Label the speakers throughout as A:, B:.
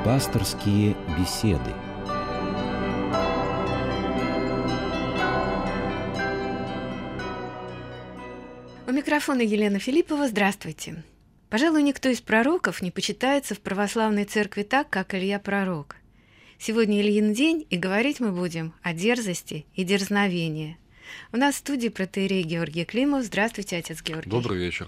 A: Пасторские беседы.
B: У микрофона Елена Филиппова. Здравствуйте. Пожалуй, никто из пророков не почитается в православной церкви так, как Илья Пророк. Сегодня Ильин день, и говорить мы будем о дерзости и дерзновении. У нас в студии протоиерей Георгий Климов. Здравствуйте, отец Георгий.
C: Добрый вечер.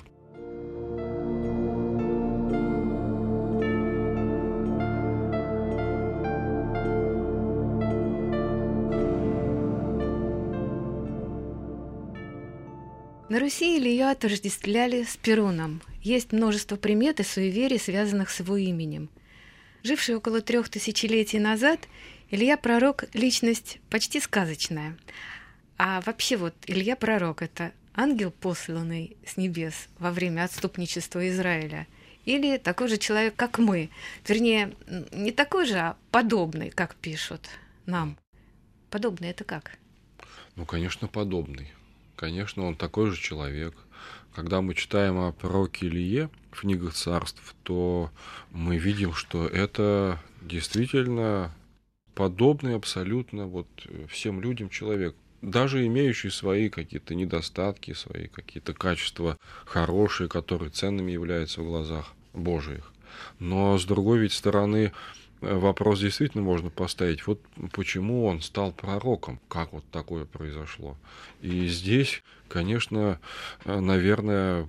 B: На Руси Илью отождествляли с Перуном. Есть множество примет и суеверий, связанных с его именем. Живший около 3 тысячелетий назад, Илья Пророк – личность почти сказочная. А вообще Илья Пророк – это ангел, посланный с небес во время отступничества Израиля, или такой же человек, как мы? Вернее, не такой же, а подобный, как пишут нам. Подобный – это как?
C: Конечно, подобный. Конечно, он такой же человек. Когда мы читаем о пророке Илие в книгах царств, то мы видим, что это действительно подобный абсолютно всем людям человек, даже имеющий свои какие-то недостатки, свои какие-то качества хорошие, которые ценными являются в глазах Божиих. Но с другой стороны, вопрос действительно можно поставить, почему он стал пророком, как такое произошло. И здесь, конечно, наверное,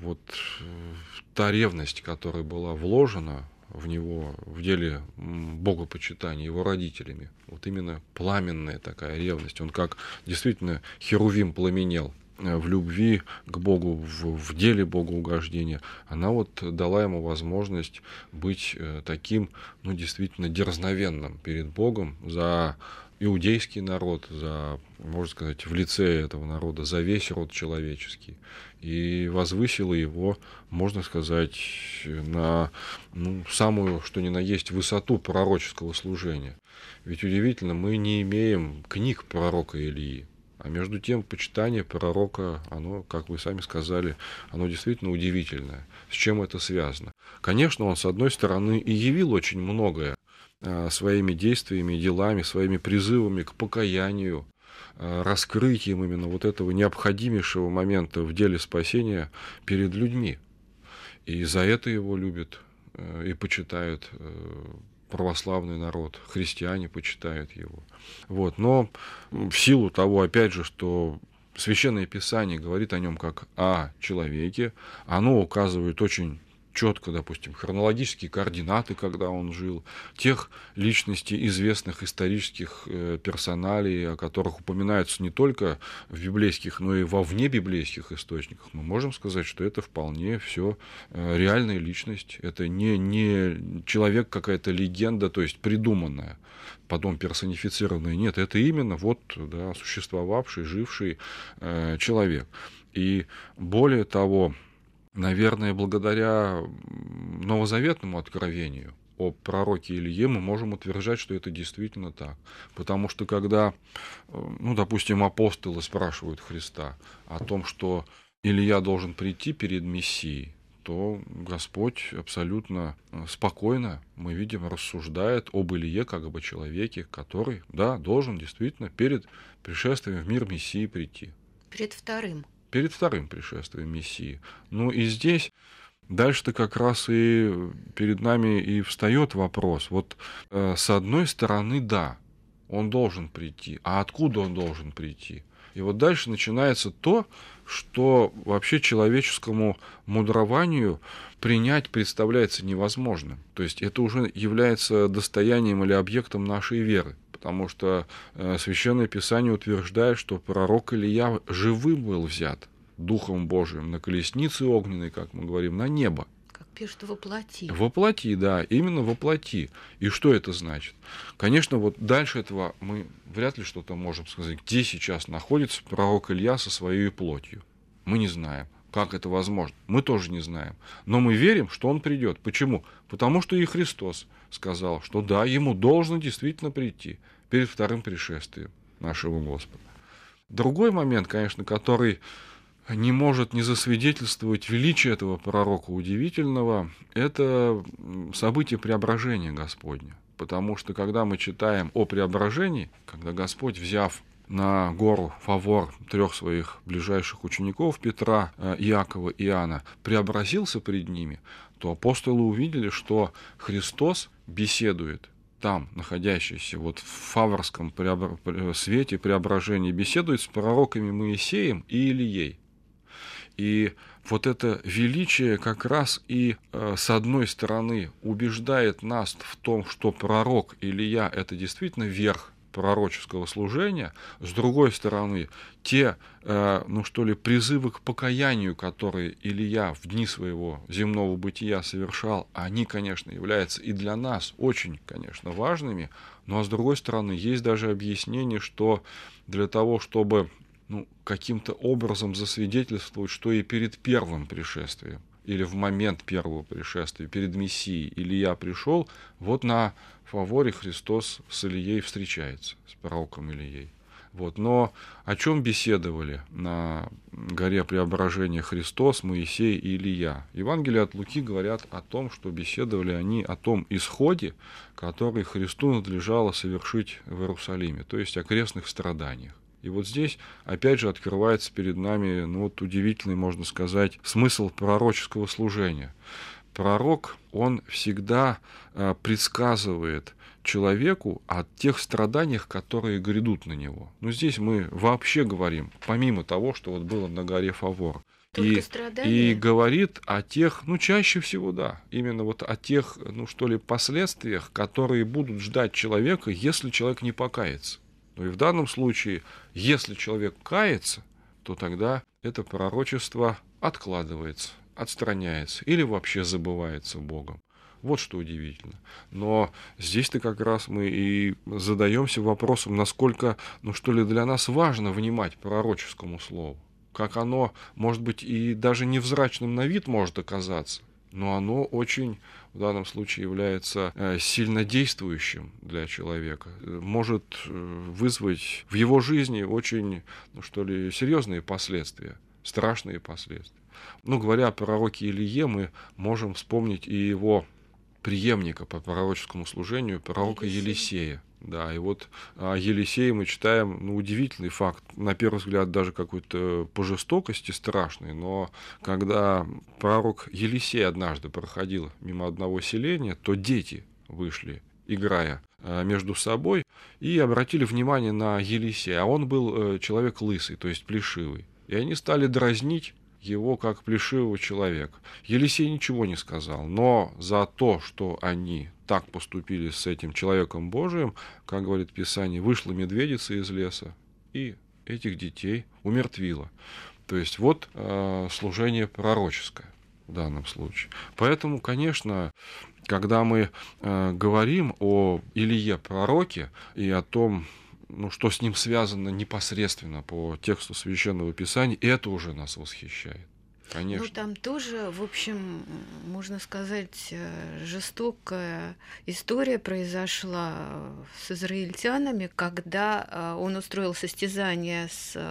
C: та ревность, которая была вложена в него в деле богопочитания его родителями, именно пламенная такая ревность, он как действительно херувим пламенел в любви к Богу, в деле богоугождения, она дала ему возможность быть таким, действительно дерзновенным перед Богом за иудейский народ, можно сказать, в лице этого народа, за весь род человеческий. И возвысила его, можно сказать, на самую, что ни на есть, высоту пророческого служения. Ведь удивительно, мы не имеем книг пророка Илии. А между тем, почитание пророка, оно, как вы сами сказали, оно действительно удивительное. С чем это связано? Конечно, он, с одной стороны, и явил очень многое своими действиями, делами, своими призывами к покаянию, раскрытием именно этого необходимейшего момента в деле спасения перед людьми. И за это его любят и почитают православный народ, христиане почитают его. Но в силу того, опять же, что Священное Писание говорит о нем как о человеке, оно указывает очень четко, допустим, хронологические координаты, когда он жил, тех личностей, известных исторических персоналей, о которых упоминаются не только в библейских, но и во внебиблейских источниках. Мы можем сказать, что это вполне все реальная личность. Это не человек, какая-то легенда, то есть придуманная, потом персонифицированная. Нет, это именно существовавший, живший человек. И более того, наверное, благодаря новозаветному откровению о пророке Илие мы можем утверждать, что это действительно так. Потому что когда, допустим, апостолы спрашивают Христа о том, что Илия должен прийти перед Мессией, то Господь абсолютно спокойно, мы видим, рассуждает об Илие как об человеке, который, должен действительно перед пришествием в мир Мессии прийти. Перед вторым пришествием Мессии. И здесь дальше-то как раз и перед нами и встает вопрос. С одной стороны, он должен прийти. А откуда он должен прийти? И дальше начинается то, что вообще человеческому мудрованию принять представляется невозможным. То есть это уже является достоянием или объектом нашей веры. Потому что Священное Писание утверждает, что пророк Илия живым был взят Духом Божиим на колеснице огненной, как мы говорим, на небо.
B: Как пишут, воплоти.
C: Воплоти, именно воплоти. И что это значит? Конечно, дальше этого мы вряд ли что-то можем сказать. Где сейчас находится пророк Илья со своей плотью? Мы не знаем. Как это возможно? Мы тоже не знаем. Но мы верим, что он придет. Почему? Потому что и Христос сказал, что ему должно действительно прийти перед вторым пришествием нашего Господа. Другой момент, конечно, который не может не засвидетельствовать величие этого пророка удивительного, это событие преображения Господня. Потому что когда мы читаем о преображении, когда Господь, взяв на гору Фавор 3 своих ближайших учеников, Петра, Иакова и Иоанна, преобразился пред ними, то апостолы увидели, что Христос беседует там, находящийся вот в фаворском свете преображения, беседует с пророками Моисеем и Илией. И вот это величие как раз и, с одной стороны, убеждает нас в том, что пророк Илия – это действительно верх пророческого служения, с другой стороны, те, призывы к покаянию, которые Илия в дни своего земного бытия совершал, они, конечно, являются и для нас очень, конечно, важными, но, с другой стороны, есть даже объяснение, что для того, чтобы каким-то образом засвидетельствовать, что и перед первым пришествием, или в момент первого пришествия, перед Мессией Илия пришел, вот на Фаворе Христос с Илией встречается, с пророком Илией. Вот. Но о чем беседовали на горе Преображения Христос, Моисей и Илия? Евангелие от Луки говорят о том, что беседовали они о том исходе, который Христу надлежало совершить в Иерусалиме, то есть о крестных страданиях. И вот здесь, опять же, открывается перед нами удивительный, можно сказать, смысл пророческого служения. Пророк, он всегда предсказывает человеку о тех страданиях, которые грядут на него. Здесь мы вообще говорим, помимо того, что вот было на горе Фавор. И говорит о тех, чаще всего, да, именно вот о тех, последствиях, которые будут ждать человека, если человек не покается. И в данном случае, если человек кается, то тогда это пророчество откладывается, отстраняется или вообще забывается Богом. Вот что удивительно. Но здесь-то как раз мы и задаемся вопросом, насколько, для нас важно внимать пророческому слову. Как оно, может быть, и даже невзрачным на вид может оказаться, но оно очень, в данном случае, является сильно действующим для человека, может вызвать в его жизни очень, серьезные последствия, страшные последствия. Говоря о пророке Илие, мы можем вспомнить и его преемника по пророческому служению, пророка Елисея. Да, и вот о Елисее мы читаем, удивительный факт, на первый взгляд даже какой-то по жестокости страшный, но когда пророк Елисей однажды проходил мимо одного селения, то дети вышли, играя между собой, и обратили внимание на Елисея, а он был человек лысый, то есть плешивый, и они стали дразнить его как плешивого человека. Елисей ничего не сказал, но за то, что они так поступили с этим человеком Божиим, как говорит Писание, вышла медведица из леса и этих детей умертвила. То есть вот служение пророческое в данном случае. Поэтому, конечно, когда мы говорим о Илие пророке и о том, что с ним связано непосредственно по тексту Священного Писания, это уже нас восхищает. Конечно.
B: Там тоже, в общем, можно сказать, жестокая история произошла с израильтянами, когда он устроил состязание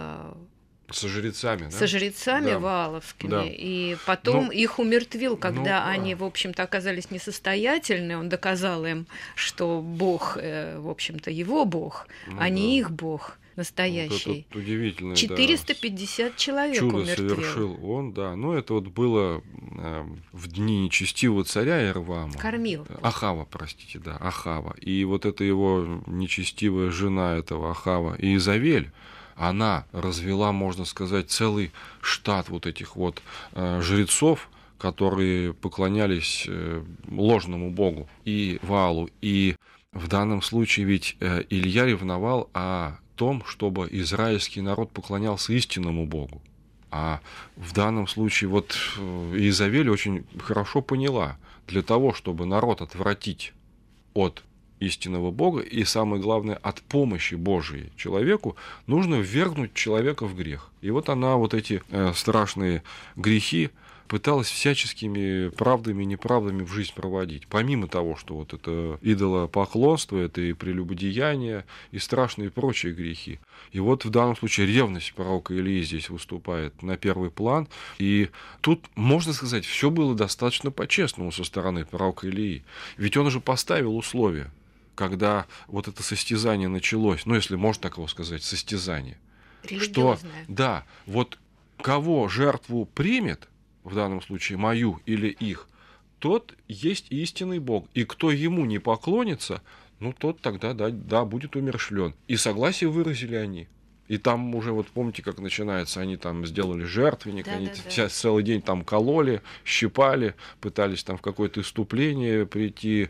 C: со жрецами, да?
B: Со жрецами вааловскими, да. И потом их умертвил, когда они, в общем-то, оказались несостоятельны. Он доказал им, что Бог, в общем-то, его Бог, а не их Бог настоящий.
C: Вот это удивительно,
B: 450 человек
C: чудо
B: умертвил.
C: Совершил он, да. Это вот было в дни нечестивого царя Иорвама.
B: Кормил.
C: Ахава, простите, да, Ахава. И вот эта его нечестивая жена этого Ахава, Иезавель, она развела, можно сказать, целый штат вот этих вот жрецов, которые поклонялись ложному богу и Ваалу. И в данном случае ведь Илья ревновал о том, чтобы израильский народ поклонялся истинному богу. А в данном случае вот Иезавель очень хорошо поняла, для того, чтобы народ отвратить от истинного Бога и, самое главное, от помощи Божией человеку, нужно ввергнуть человека в грех. И вот она вот эти страшные грехи пыталась всяческими правдами и неправдами в жизнь проводить. Помимо того, что вот это идолопоклонство, это и прелюбодеяние, и страшные прочие грехи. И вот в данном случае ревность пророка Илии здесь выступает на первый план. И тут, можно сказать, все было достаточно по-честному со стороны пророка Илии. Ведь он уже поставил условия. когда вот это состязание началось, ну, если можно так его сказать, состязание, что, да, вот кого жертву примет, в данном случае мою или их, тот есть истинный Бог. И кто ему не поклонится, ну, тот тогда, да, будет умерщвлен. И согласие выразили они. И там уже, вот помните, как начинается, они там сделали жертвенник, они целый день там кололи, щипали, пытались там в какое-то иступление прийти,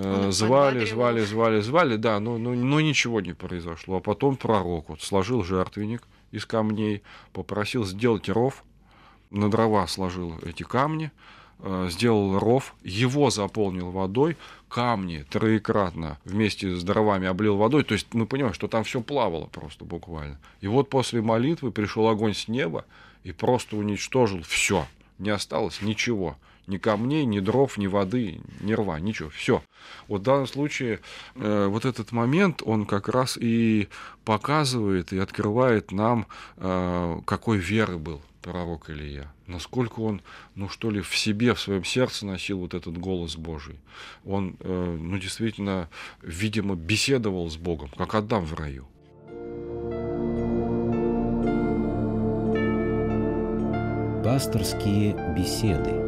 C: звали, да, но ничего не произошло. А потом пророк вот сложил жертвенник из камней, попросил сделать ров, на дрова сложил эти камни, сделал ров, его заполнил водой, камни троекратно вместе с дровами облил водой. То есть мы понимаем, что там все плавало просто буквально. И вот после молитвы пришел огонь с неба и просто уничтожил все. Не осталось ничего. Ни камней, ни дров, ни воды, ни рва, ничего. Все. Вот в данном случае вот этот момент, он как раз и показывает, и открывает нам, какой веры был пророк Илия. Насколько он, в себе, в своем сердце носил вот этот голос Божий. Он, действительно, видимо, беседовал с Богом, как Адам в раю.
A: Пасторские беседы.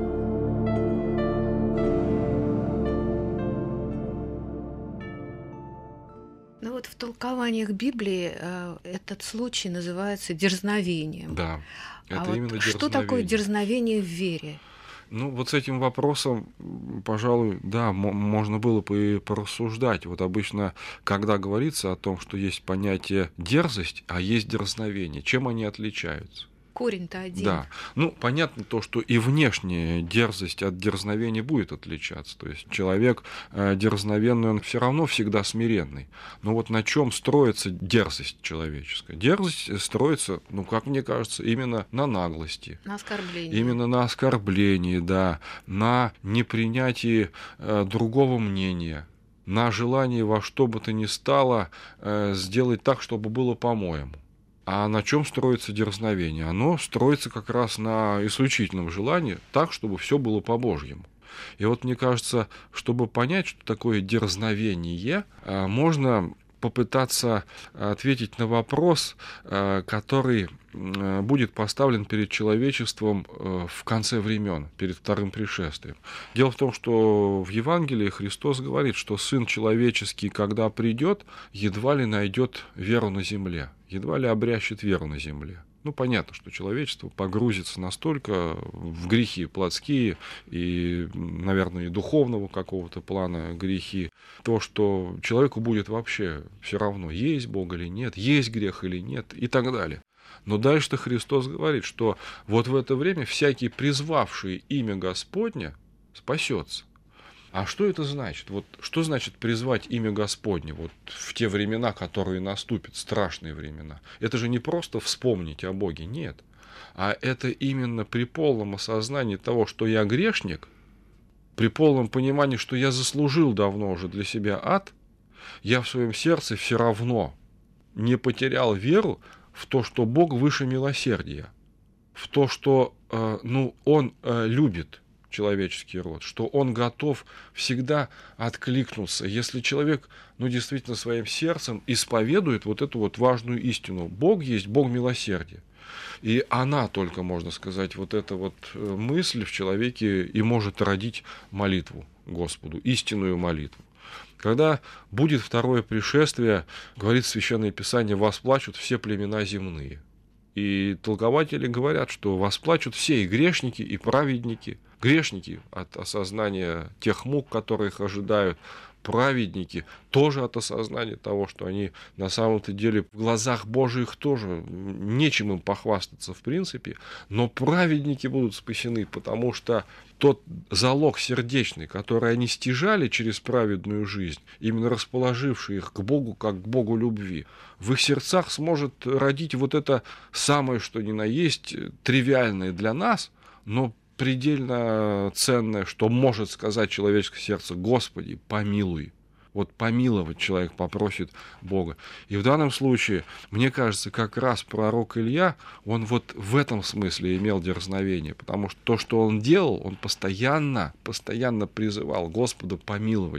B: Ну вот в толкованиях Библии этот случай называется дерзновением.
C: Да, это именно дерзновение.
B: Что такое дерзновение в вере?
C: Ну, вот с этим вопросом, пожалуй, да, можно было бы и порассуждать. Вот обычно, когда говорится о том, что есть понятие дерзость, а есть дерзновение, чем они отличаются?
B: Корень-то один.
C: Да. Понятно то, что и внешняя дерзость от дерзновения будет отличаться. То есть человек дерзновенный, он все равно всегда смиренный. Но вот на чем строится дерзость человеческая? Дерзость строится, как мне кажется, именно на наглости.
B: На оскорблении.
C: Именно на оскорблении, да. На непринятии другого мнения. На желании во что бы то ни стало сделать так, чтобы было по-моему. А на чем строится дерзновение? Оно строится как раз на исключительном желании, так, чтобы все было по-божьему. И вот мне кажется, чтобы понять, что такое дерзновение, можно попытаться ответить на вопрос, который будет поставлен перед человечеством в конце времен, перед вторым пришествием. Дело в том, что в Евангелии Христос говорит, что Сын Человеческий, когда придет, едва ли найдет веру на земле, едва ли обрящет веру на земле. Понятно, что человечество погрузится настолько в грехи плотские и, наверное, и духовного какого-то плана грехи, то, что человеку будет вообще все равно, есть Бог или нет, есть грех или нет и так далее. Но дальше-то Христос говорит, что вот в это время всякий, призвавший имя Господне, спасется. А что это значит? Вот что значит призвать имя Господне вот в те времена, которые наступят, страшные времена? Это же не просто вспомнить о Боге, нет. А это именно при полном осознании того, что я грешник, при полном понимании, что я заслужил давно уже для себя ад, я в своем сердце все равно не потерял веру в то, что Бог выше милосердия, в то, что Он любит человеческий род, что он готов всегда откликнуться. Если человек, действительно своим сердцем исповедует вот эту вот важную истину. Бог есть Бог милосердия. И она только, можно сказать, вот эта вот мысль в человеке и может родить молитву Господу, истинную молитву. Когда будет второе пришествие, говорит Священное Писание, восплачут все племена земные. И толкователи говорят, что восплачут все, и грешники, и праведники. Грешники от осознания тех мук, которые их ожидают, праведники тоже от осознания того, что они на самом-то деле в глазах Божьих тоже нечем им похвастаться в принципе, но праведники будут спасены, потому что тот залог сердечный, который они стяжали через праведную жизнь, именно расположивший их к Богу, как к Богу любви, в их сердцах сможет родить вот это самое, что ни на есть, тривиальное для нас, но предельно ценное, что может сказать человеческое сердце: Господи, помилуй. Вот помиловать человек попросит Бога. И в данном случае, мне кажется, как раз пророк Илья, он вот в этом смысле имел дерзновение, потому что то, что он делал, он постоянно призывал Господа помиловать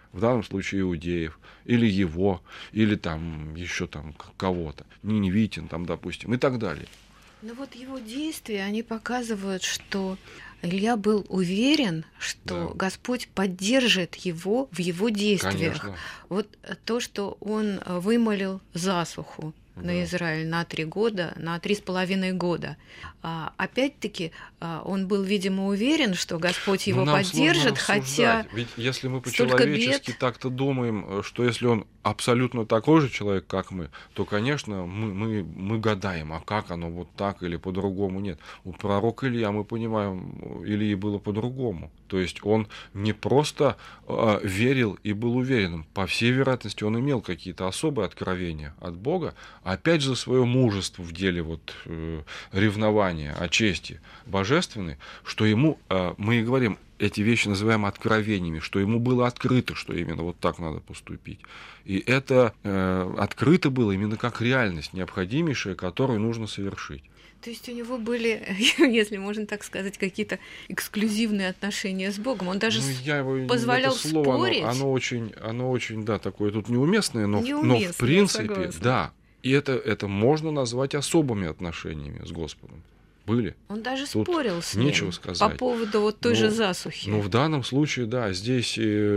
C: в данном случае иудеев, или его, или там еще там кого-то, Ниневитин там, допустим, и так далее.
B: Но вот его действия, они показывают, что Илья был уверен, что Господь поддержит его в его действиях.
C: Конечно.
B: Вот то, что он вымолил засуху на Израиль на 3 года, на 3,5 года. Опять-таки, он был, видимо, уверен, что Господь его поддержит, хотя...
C: Ведь если мы по-человечески так-то думаем, что если он абсолютно такой же человек, как мы, то, конечно, мы гадаем, а как оно вот так или по-другому. Нет. У пророка Илья, мы понимаем, Ильи было по-другому. То есть он не просто верил и был уверенным. По всей вероятности, он имел какие-то особые откровения от Бога, опять же, свое мужество в деле ревнования о чести божественной, что ему, мы и говорим, эти вещи называем откровениями, что ему было открыто, что именно вот так надо поступить. И это открыто было именно как реальность, необходимейшая, которую нужно совершить.
B: То есть у него были, если можно так сказать, какие-то эксклюзивные отношения с Богом. Он даже позволял спорить.
C: Оно очень, да, такое тут неуместное, но в принципе,
B: согласна.
C: Да. И это можно назвать особыми отношениями с Господом. Были.
B: Он даже
C: Тут
B: спорил с ним
C: нечего сказать.
B: по поводу вот той же засухи.
C: Но в данном случае, да, здесь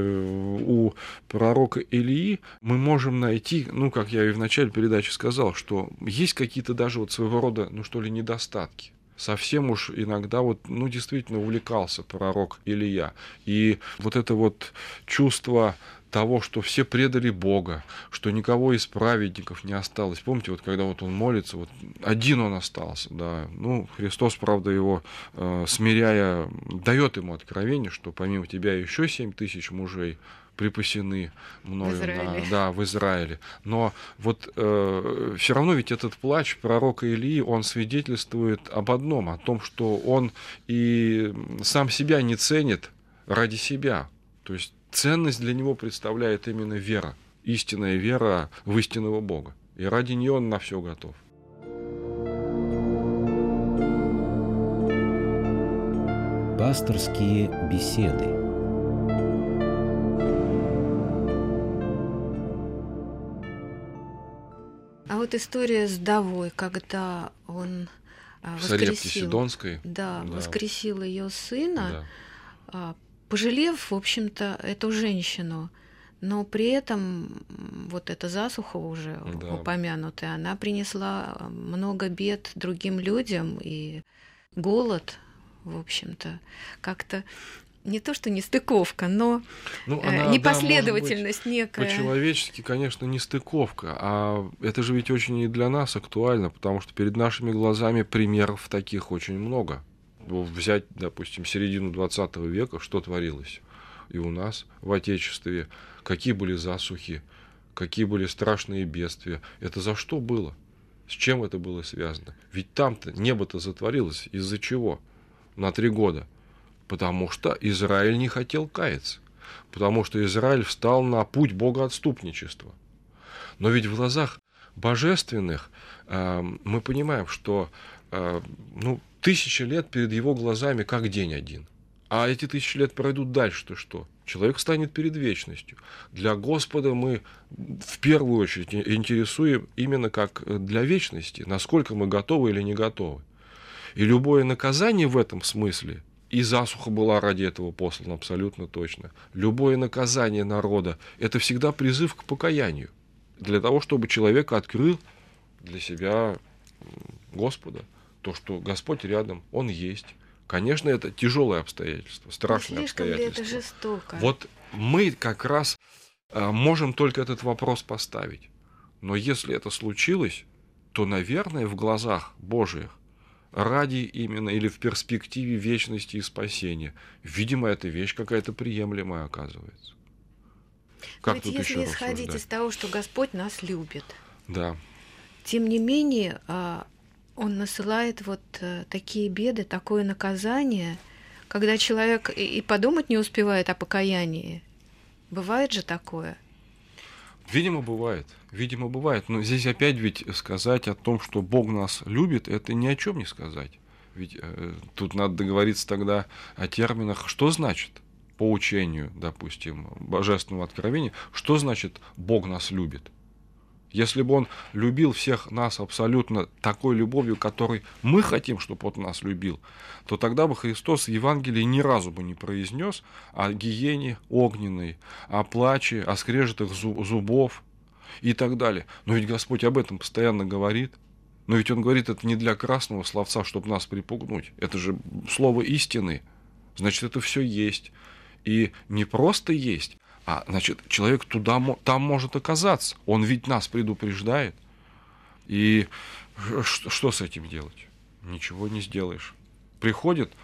C: у пророка Илии мы можем найти, как я и в начале передачи сказал, что есть какие-то даже вот своего рода, недостатки. Совсем уж иногда действительно увлекался пророк Илия. И вот это чувство того, что все предали Бога, что никого из праведников не осталось. Помните, когда он молится, один он остался, да. Христос, правда, его смиряя, дает ему откровение, что помимо тебя еще 7000 мужей припасены мною в Израиле. Но все равно ведь этот плач пророка Илии, он свидетельствует об одном, о том, что он и сам себя не ценит ради себя. То есть ценность для него представляет именно вера, истинная вера в истинного Бога. И ради нее он на все готов.
A: Пасторские беседы.
B: А вот история с вдовой, когда он
C: в Сарепте Сидонской,
B: воскресил ее сына, пожалев, в общем-то, эту женщину, но при этом эта засуха уже упомянутая, она принесла много бед другим людям, и голод, в общем-то, как-то не то, что нестыковка, но непоследовательность некая.
C: По-человечески, конечно, нестыковка, а это же ведь очень и для нас актуально, потому что перед нашими глазами примеров таких очень много. Взять, допустим, середину 20 века, что творилось и у нас в Отечестве, какие были засухи, какие были страшные бедствия. Это за что было? С чем это было связано? Ведь там-то небо-то затворилось. Из-за чего? На 3 года. Потому что Израиль не хотел каяться. Потому что Израиль встал на путь богоотступничества. Но ведь в глазах божественных мы понимаем, что 1000 лет перед его глазами как день один. А эти 1000 лет пройдут дальше, то что? Человек станет перед вечностью. Для Господа мы в первую очередь интересуем именно как для вечности, насколько мы готовы или не готовы. И любое наказание в этом смысле, и засуха была ради этого послана абсолютно точно, любое наказание народа – это всегда призыв к покаянию, для того, чтобы человек открыл для себя Господа. То, что Господь рядом, Он есть. Конечно, это тяжелое обстоятельство, страшное обстоятельство.
B: Слишком ли это жестоко?
C: Вот мы как раз можем только этот вопрос поставить. Но если это случилось, то, наверное, в глазах Божьих, ради именно или в перспективе вечности и спасения, видимо, эта вещь какая-то приемлемая оказывается. Как
B: ведь
C: тут
B: если
C: еще
B: исходить
C: рассуждать?
B: из того, что Господь нас любит,
C: Да.
B: тем не менее, Он насылает такие беды, такое наказание, когда человек и подумать не успевает о покаянии. Бывает же такое?
C: Видимо, бывает. Но здесь опять ведь сказать о том, что Бог нас любит, это ни о чем не сказать. Ведь тут надо договориться тогда о терминах, что значит по учению, допустим, божественного откровения, что значит Бог нас любит? Если бы Он любил всех нас абсолютно такой любовью, которой мы хотим, чтобы Он нас любил, то тогда бы Христос в Евангелии ни разу бы не произнес о гиене огненной, о плаче, о скрежетах зубов и так далее. Но ведь Господь об этом постоянно говорит. Но ведь Он говорит это не для красного словца, чтобы нас припугнуть. Это же слово истины. Значит, это все есть. И не просто есть, а значит, человек там может оказаться. Он ведь нас предупреждает. И что с этим делать? Ничего не сделаешь. Приходит,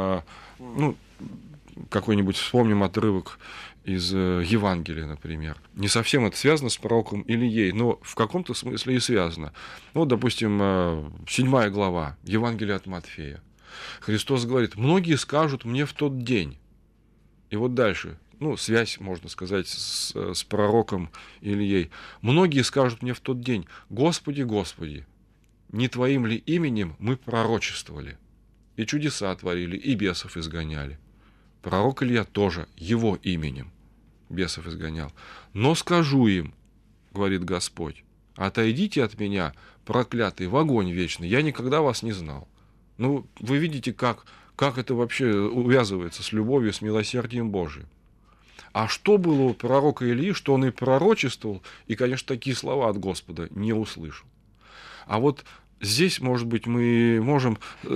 C: какой-нибудь, вспомним отрывок из Евангелия, например. Не совсем это связано с пророком Илией, но в каком-то смысле и связано. Ну, допустим, 7 глава Евангелия от Матфея. Христос говорит: «Многие скажут мне в тот день». И вот дальше, связь, можно сказать, с пророком Илией. «Многие скажут мне в тот день: Господи, Господи, не Твоим ли именем мы пророчествовали, и чудеса творили, и бесов изгоняли?» Пророк Илья тоже его именем бесов изгонял. «Но скажу им, — говорит Господь, — отойдите от меня, проклятый, в огонь вечный, я никогда вас не знал». Вы видите, как это вообще увязывается с любовью, с милосердием Божиим. А что было у пророка Илии, что он и пророчествовал, и, конечно, такие слова от Господа не услышал. А вот здесь, может быть, мы можем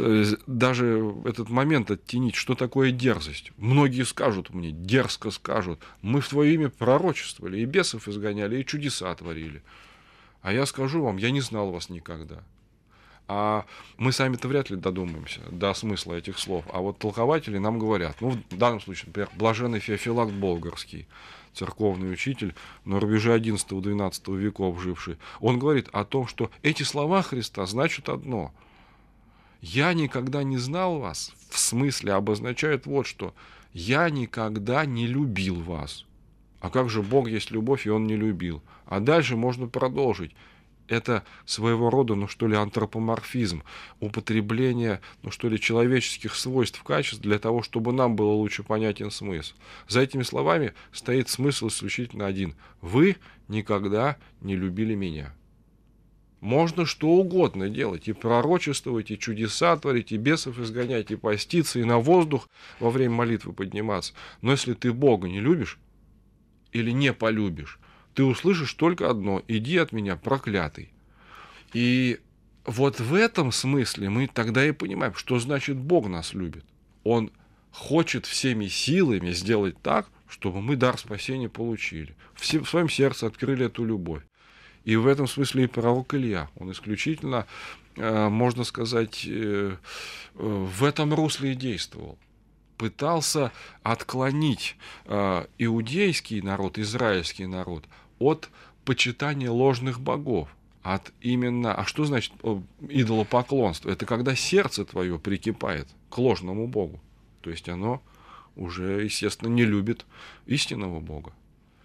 C: даже этот момент оттенить, что такое дерзость. Многие скажут мне, дерзко скажут: мы в Твое имя пророчествовали, и бесов изгоняли, и чудеса творили. А я скажу вам: я не знал вас никогда. А мы сами-то вряд ли додумаемся до смысла этих слов. А вот толкователи нам говорят, в данном случае, например, блаженный Феофилакт Болгарский, церковный учитель на рубеже XI-XII веков живший, он говорит о том, что эти слова Христа значат одно: «Я никогда не знал вас», в смысле обозначает вот что: «Я никогда не любил вас». А как же Бог есть любовь, и Он не любил? А дальше можно продолжить. Это своего рода, антропоморфизм, употребление, человеческих свойств, качеств для того, чтобы нам было лучше понятен смысл. За этими словами стоит смысл исключительно один: вы никогда не любили меня. Можно что угодно делать, и пророчествовать, и чудеса творить, и бесов изгонять, и поститься, и на воздух во время молитвы подниматься. Но если ты Бога не любишь или не полюбишь, ты услышишь только одно: иди от меня, проклятый. И вот в этом смысле мы тогда и понимаем, что значит Бог нас любит. Он хочет всеми силами сделать так, чтобы мы дар спасения получили. В своем сердце открыли эту любовь. И в этом смысле и пророк Илья, он исключительно, можно сказать, в этом русле и действовал. Пытался отклонить иудейский народ, израильский народ от почитания ложных богов, от именно... А что значит идолопоклонство? Это когда сердце твое прикипает к ложному богу. То есть оно уже, естественно, не любит истинного Бога.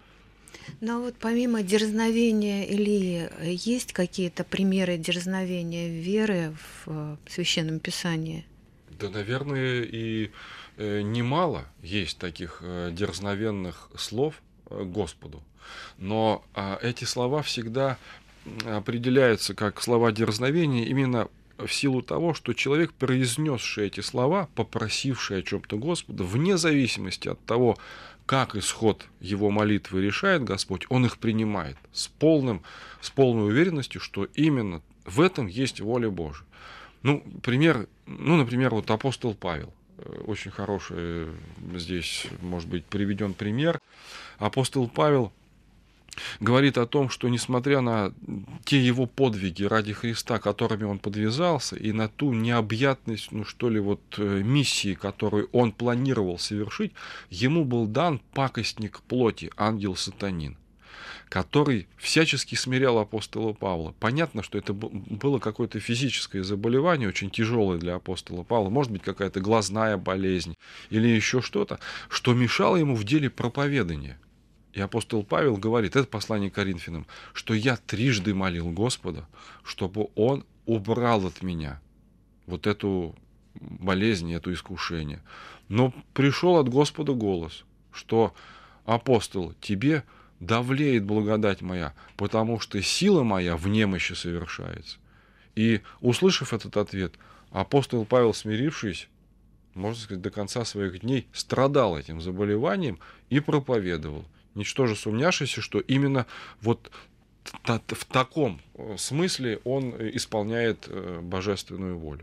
B: Но вот помимо дерзновения Илии, есть какие-то примеры дерзновения веры в Священном Писании?
C: Да, наверное, и немало есть таких дерзновенных слов Господу. Но эти слова всегда определяются как слова дерзновения именно в силу того, что человек, произнесший эти слова, попросивший о чем-то Господа, вне зависимости от того, как исход его молитвы решает Господь, он их принимает с полной уверенностью, что именно в этом есть воля Божия. Например, вот апостол Павел. Очень хороший здесь, может быть, приведен пример. Апостол Павел говорит о том, что несмотря на те его подвиги ради Христа, которыми он подвязался, и на ту необъятность, миссии, которую он планировал совершить, ему был дан пакостник плоти, ангел-сатанин, который всячески смирял апостола Павла. Понятно, что это было какое-то физическое заболевание, очень тяжелое для апостола Павла, может быть, какая-то глазная болезнь или еще что-то, что мешало ему в деле проповедания. И апостол Павел говорит, это послание к Коринфянам, что я трижды молил Господа, чтобы Он убрал от меня вот эту болезнь, это искушение. Но пришел от Господа голос, что апостол, тебе давлеет благодать моя, потому что сила моя в немощи совершается. И, услышав этот ответ, апостол Павел, смирившись, можно сказать, до конца своих дней, страдал этим заболеванием и проповедовал, ничтоже сумняшися, что именно вот в таком смысле он исполняет божественную волю.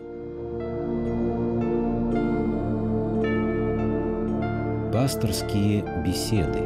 A: Пасторские беседы.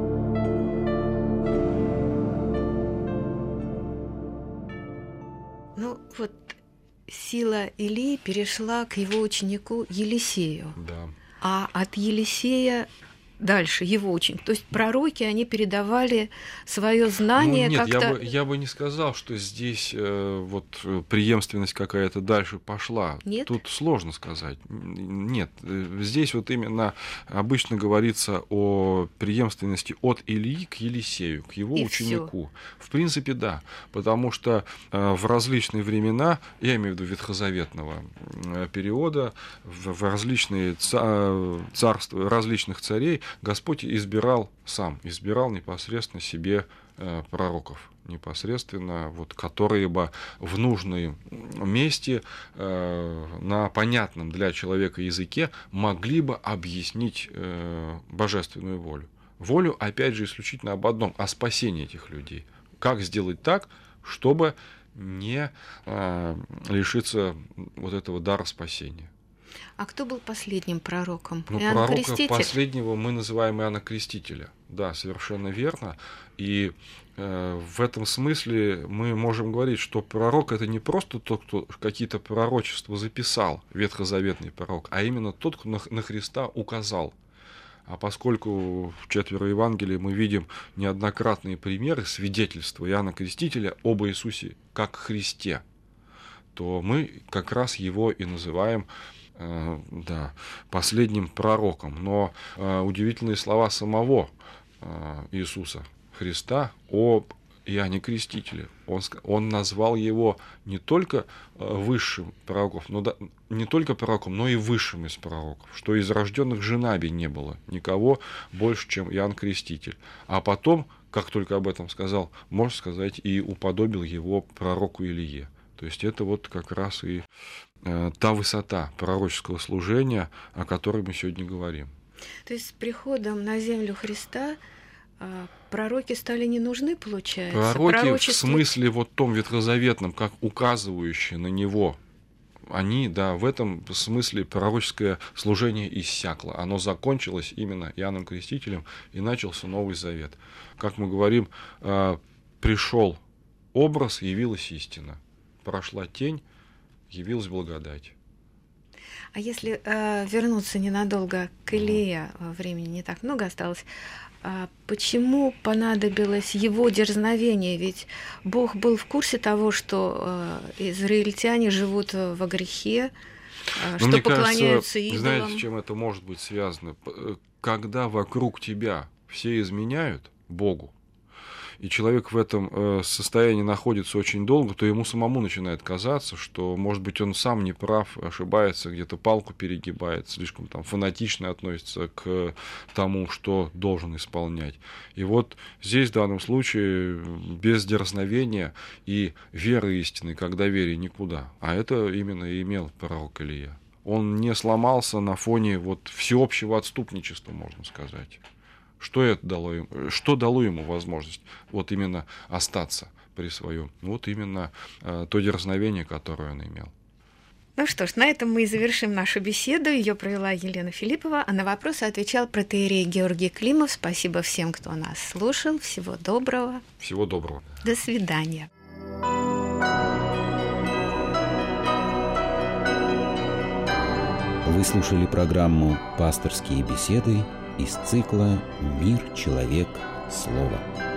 B: Ну вот сила Илии перешла к его ученику Елисею.
C: Да.
B: А от Елисея дальше его ученик. То есть пророки, они передавали свое знание
C: нет,
B: как-то...
C: я бы не сказал, что здесь вот преемственность какая-то дальше пошла.
B: Нет?
C: Тут сложно сказать. Нет, здесь вот именно обычно говорится о преемственности от Илии к Елисею, к его
B: И
C: ученику. В принципе, да, потому что в различные времена, я имею в виду ветхозаветного периода, в различные царства, различных царей, Господь избирал непосредственно себе пророков, непосредственно, вот, которые бы в нужном месте, на понятном для человека языке могли бы объяснить божественную волю. Волю, опять же, исключительно об одном, о спасении этих людей. Как сделать так, чтобы не лишиться вот этого дара спасения.
B: А кто был последним пророком?
C: Ну,
B: Иоанн
C: пророка
B: Креститель?
C: последнего мы называем Иоанна Крестителя. Да, совершенно верно. И в этом смысле мы можем говорить, что пророк — это не просто тот, кто какие-то пророчества записал, ветхозаветный пророк, а именно тот, кто на Христа указал. А поскольку в 4 Евангелии мы видим неоднократные примеры свидетельства Иоанна Крестителя об Иисусе как Христе, то мы как раз его и называем последним пророком. Но удивительные слова самого Иисуса Христа об Иоанне Крестителе. Он назвал его не только высшим пророком, но и высшим из пророков, что из рожденных женаби не было никого больше, чем Иоанн Креститель. А потом, как только об этом сказал, можно сказать, и уподобил его пророку Илие. То есть это вот как раз и та высота пророческого служения, о которой мы сегодня говорим.
B: То есть с приходом на землю Христа пророки стали не нужны, получается?
C: Пророки в смысле вот том ветхозаветном, как указывающие на него, они, да, в этом смысле пророческое служение иссякло. Оно закончилось именно Иоанном Крестителем, и начался Новый Завет. Как мы говорим, пришел образ, явилась истина. Прошла тень, явилась благодать.
B: А если вернуться ненадолго к Илии, времени не так много осталось, почему понадобилось его дерзновение? Ведь Бог был в курсе того, что израильтяне живут во грехе, что поклоняются идолам.
C: Знаете, с чем это может быть связано? Когда вокруг тебя все изменяют Богу, и человек в этом состоянии находится очень долго, то ему самому начинает казаться, что, может быть, он сам не прав, ошибается, где-то палку перегибает, слишком там фанатично относится к тому, что должен исполнять. И вот здесь, в данном случае, без дерзновения и веры истинной, как доверие никуда. А это именно и имел пророк Илия. Он не сломался на фоне вот всеобщего отступничества, можно сказать. Что дало ему возможность вот именно остаться при своем? Вот именно то дерзновение, которое он имел.
B: Ну что ж, на этом мы и завершим нашу беседу. Ее провела Елена Филиппова, а на вопросы отвечал протоиерей Георгий Климов. Спасибо всем, кто нас слушал. Всего доброго.
C: Всего доброго.
B: До свидания.
A: Вы слушали программу «Пасторские беседы» из цикла «Мир, человек, слово».